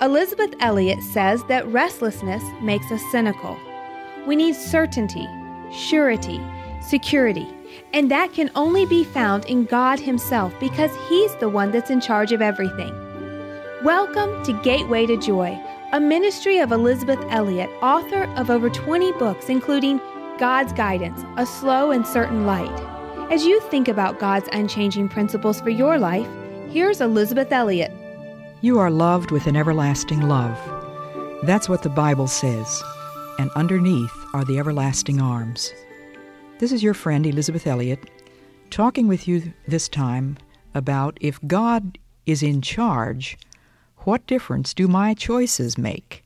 Elizabeth Elliot says that restlessness makes us cynical. We need certainty, surety, security, and that can only be found in God Himself because He's the one that's in charge of everything. Welcome to Gateway to Joy, a ministry of Elizabeth Elliot, author of over 20 books, including God's Guidance, A Slow and Certain Light. As you think about God's unchanging principles for your life, here's Elizabeth Elliot. You are loved with an everlasting love. That's what the Bible says. And underneath are the everlasting arms. This is your friend Elizabeth Elliot, talking with you this time about if God is in charge, what difference do my choices make?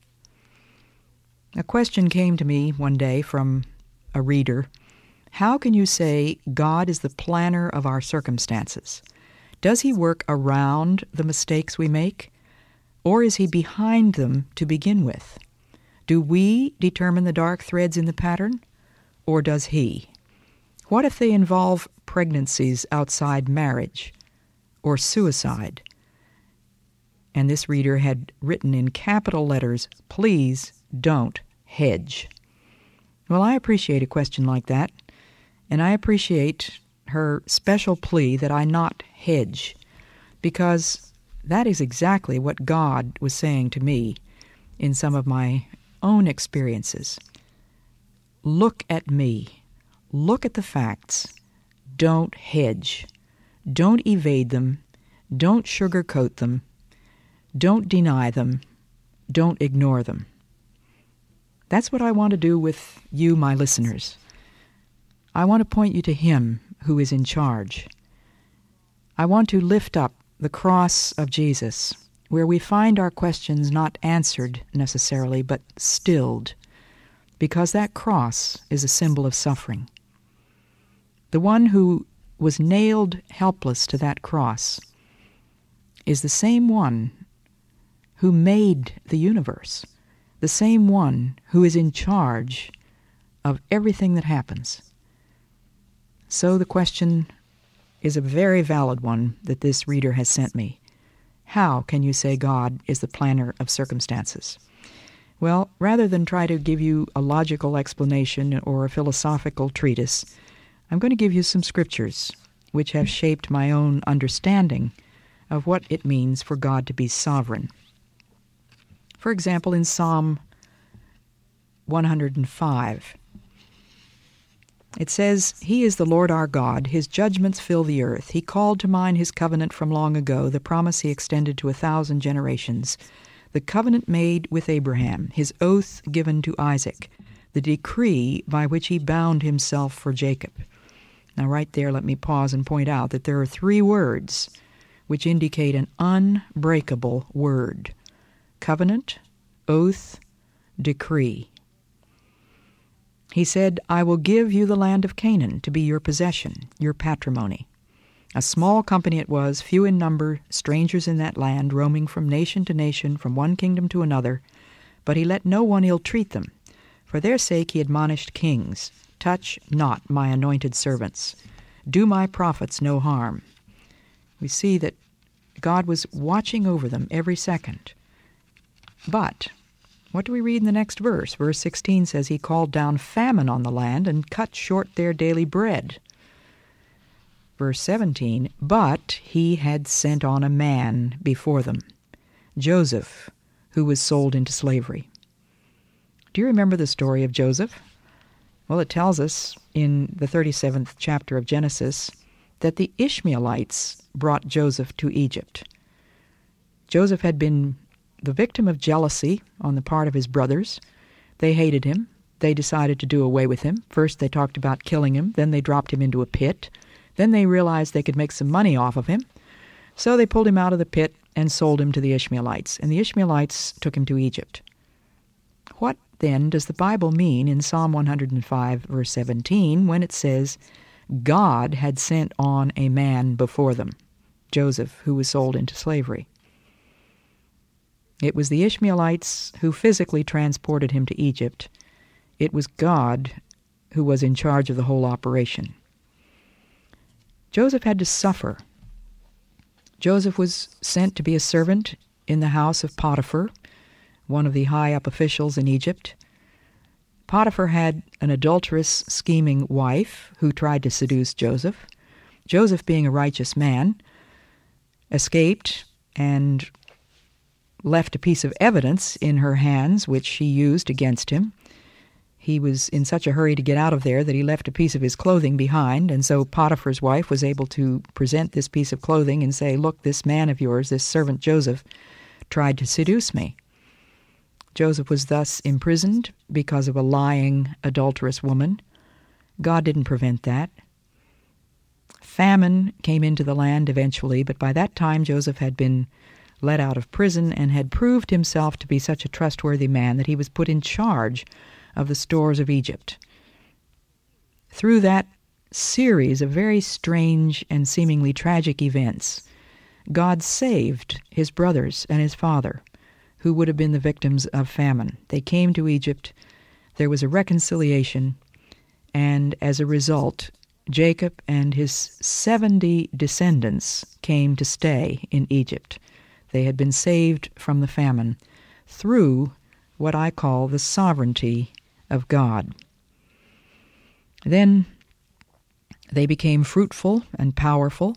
A question came to me one day from a reader. How can you say God is the planner of our circumstances? Does He work around the mistakes we make, or is He behind them to begin with? Do we determine the dark threads in the pattern, or does He? What if they involve pregnancies outside marriage or suicide? And this reader had written in capital letters, "Please don't hedge." Well, I appreciate a question like that, and I appreciate her special plea that I not hedge, because that is exactly what God was saying to me in some of my own experiences. Look at me. Look at the facts. Don't hedge. Don't evade them. Don't sugarcoat them. Don't deny them. Don't ignore them. That's what I want to do with you, my listeners. I want to point you to Him who is in charge. I want to lift up the cross of Jesus, where we find our questions not answered necessarily, but stilled, because that cross is a symbol of suffering. The one who was nailed helpless to that cross is the same one who made the universe, the same one who is in charge of everything that happens. So the question is a very valid one that this reader has sent me. How can you say God is the planner of circumstances? Well, rather than try to give you a logical explanation or a philosophical treatise, I'm going to give you some scriptures which have shaped my own understanding of what it means for God to be sovereign. For example, in Psalm 105, it says, "He is the Lord our God. His judgments fill the earth. He called to mind His covenant from long ago, the promise He extended to 1,000 generations, the covenant made with Abraham, His oath given to Isaac, the decree by which He bound Himself for Jacob." Now right there, let me pause and point out that there are 3 words which indicate an unbreakable word: covenant, oath, decree. He said, "I will give you the land of Canaan to be your possession, your patrimony." A small company it was, few in number, strangers in that land, roaming from nation to nation, from one kingdom to another. But He let no one ill-treat them. For their sake He admonished kings, "Touch not my anointed servants. Do my prophets no harm." We see that God was watching over them every second. But what do we read in the next verse? Verse 16 says, "He called down famine on the land and cut short their daily bread." Verse 17, "But He had sent on a man before them, Joseph, who was sold into slavery." Do you remember the story of Joseph? Well, it tells us in the 37th chapter of Genesis that the Ishmaelites brought Joseph to Egypt. Joseph had been the victim of jealousy on the part of his brothers. They hated him. They decided to do away with him. First they talked about killing him. Then they dropped him into a pit. Then they realized they could make some money off of him. So they pulled him out of the pit and sold him to the Ishmaelites. And the Ishmaelites took him to Egypt. What then does the Bible mean in Psalm 105, verse 17, when it says, "God had sent on a man before them," Joseph, who was sold into slavery? It was the Ishmaelites who physically transported him to Egypt. It was God who was in charge of the whole operation. Joseph had to suffer. Joseph was sent to be a servant in the house of Potiphar, one of the high-up officials in Egypt. Potiphar had an adulterous, scheming wife who tried to seduce Joseph. Joseph, being a righteous man, escaped and left a piece of evidence in her hands, which she used against him. He was in such a hurry to get out of there that he left a piece of his clothing behind, and so Potiphar's wife was able to present this piece of clothing and say, "Look, this man of yours, this servant Joseph, tried to seduce me." Joseph was thus imprisoned because of a lying, adulterous woman. God didn't prevent that. Famine came into the land eventually, but by that time Joseph had been let out of prison and had proved himself to be such a trustworthy man that he was put in charge of the stores of Egypt. Through that series of very strange and seemingly tragic events, God saved his brothers and his father, who would have been the victims of famine. They came to Egypt, there was a reconciliation, and as a result, Jacob and his 70 descendants came to stay in Egypt. They had been saved from the famine through what I call the sovereignty of God. Then they became fruitful and powerful.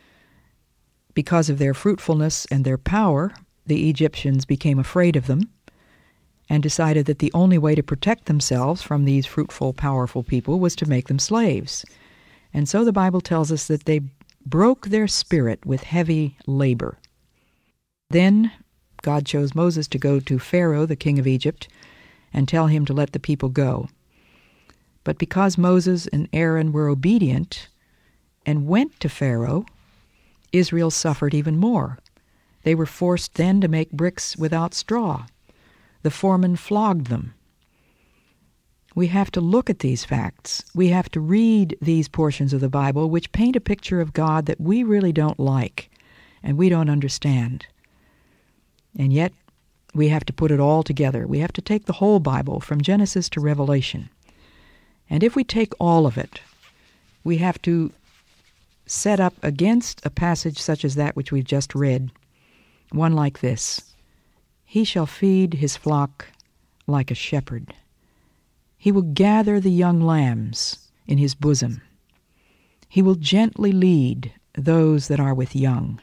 Because of their fruitfulness and their power, the Egyptians became afraid of them and decided that the only way to protect themselves from these fruitful, powerful people was to make them slaves. And so the Bible tells us that they broke their spirit with heavy labor. Then God chose Moses to go to Pharaoh, the king of Egypt, and tell him to let the people go. But because Moses and Aaron were obedient and went to Pharaoh, Israel suffered even more. They were forced then to make bricks without straw. The foreman flogged them. We have to look at these facts. We have to read these portions of the Bible which paint a picture of God that we really don't like and we don't understand. And yet, we have to put it all together. We have to take the whole Bible from Genesis to Revelation. And if we take all of it, we have to set up against a passage such as that which we've just read, one like this: "He shall feed his flock like a shepherd. He will gather the young lambs in his bosom. He will gently lead those that are with young.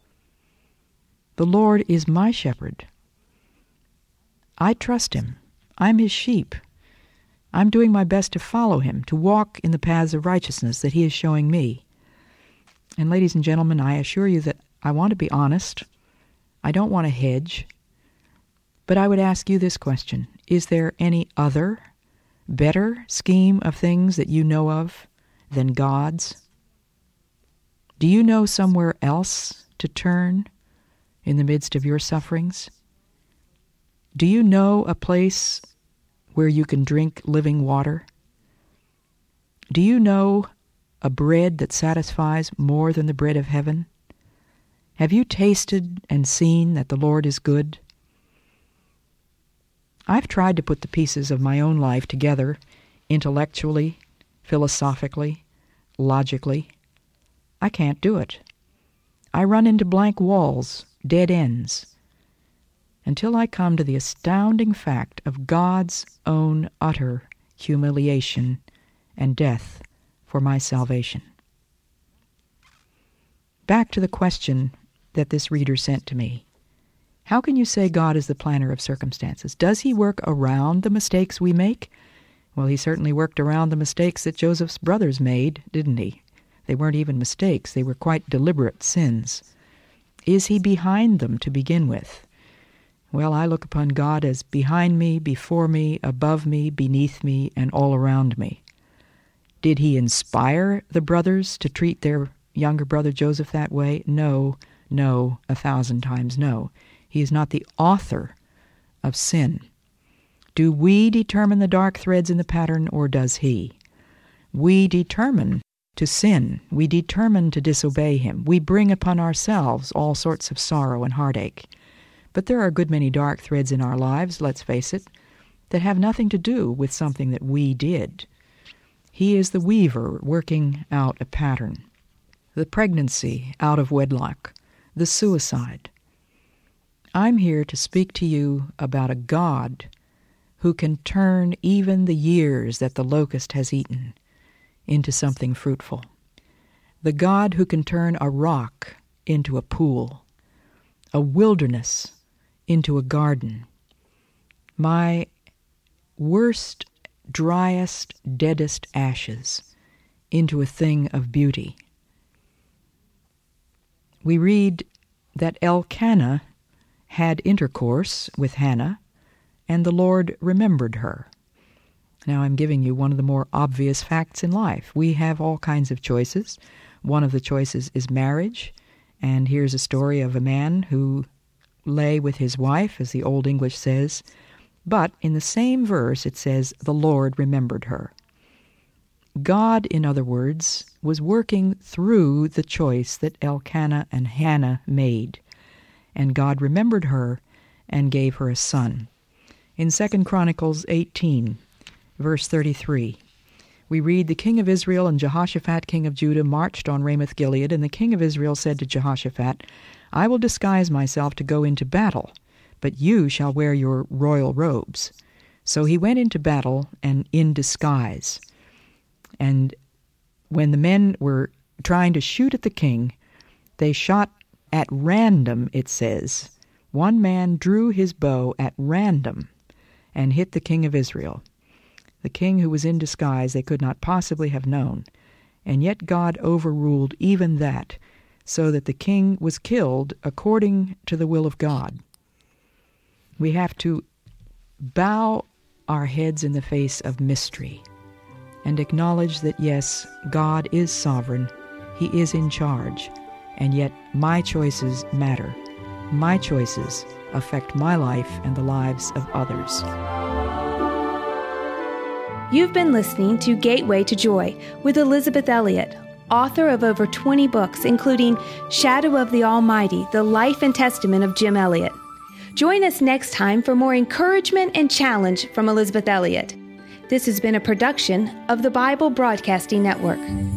The Lord is my shepherd. I trust him. I'm his sheep. I'm doing my best to follow him, to walk in the paths of righteousness that he is showing me." And ladies and gentlemen, I assure you that I want to be honest. I don't want to hedge. But I would ask you this question: is there any other, better scheme of things that you know of than God's? Do you know somewhere else to turn in the midst of your sufferings? Do you know a place where you can drink living water? Do you know a bread that satisfies more than the bread of heaven? Have you tasted and seen that the Lord is good? I've tried to put the pieces of my own life together intellectually, philosophically, logically. I can't do it. I run into blank walls, dead ends, until I come to the astounding fact of God's own utter humiliation and death for my salvation. Back to the question that this reader sent to me. How can you say God is the planner of circumstances? Does he work around the mistakes we make? Well, he certainly worked around the mistakes that Joseph's brothers made, didn't he? They weren't even mistakes. They were quite deliberate sins. Is he behind them to begin with? Well, I look upon God as behind me, before me, above me, beneath me, and all around me. Did he inspire the brothers to treat their younger brother Joseph that way? No, 1,000 times no. He is not the author of sin. Do we determine the dark threads in the pattern, or does he? We determine to sin. We determine to disobey him. We bring upon ourselves all sorts of sorrow and heartache. But there are a good many dark threads in our lives, let's face it, that have nothing to do with something that we did. He is the weaver working out a pattern. The pregnancy out of wedlock, the suicide. I'm here to speak to you about a God who can turn even the years that the locust has eaten into something fruitful. The God who can turn a rock into a pool, a wilderness into a garden. My worst, driest, deadest ashes into a thing of beauty. We read that Elkanah had intercourse with Hannah, and the Lord remembered her. Now I'm giving you one of the more obvious facts in life. We have all kinds of choices. One of the choices is marriage, and here's a story of a man who lay with his wife, as the Old English says, but in the same verse it says, the Lord remembered her. God, in other words, was working through the choice that Elkanah and Hannah made, and God remembered her and gave her a son. In 2 Chronicles 18, verse 33, we read, the king of Israel and Jehoshaphat, king of Judah, marched on Ramoth-Gilead, and the king of Israel said to Jehoshaphat, I will disguise myself to go into battle, but you shall wear your royal robes. So he went into battle and in disguise. And when the men were trying to shoot at the king, they shot at random, it says. One man drew his bow at random and hit the king of Israel. The king who was in disguise they could not possibly have known. And yet God overruled even that, so that the king was killed according to the will of God. We have to bow our heads in the face of mystery and acknowledge that, yes, God is sovereign, He is in charge, and yet my choices matter. My choices affect my life and the lives of others. You've been listening to Gateway to Joy with Elisabeth Elliot, author of over 20 books, including Shadow of the Almighty, The Life and Testament of Jim Elliot. Join us next time for more encouragement and challenge from Elisabeth Elliot. This has been a production of the Bible Broadcasting Network.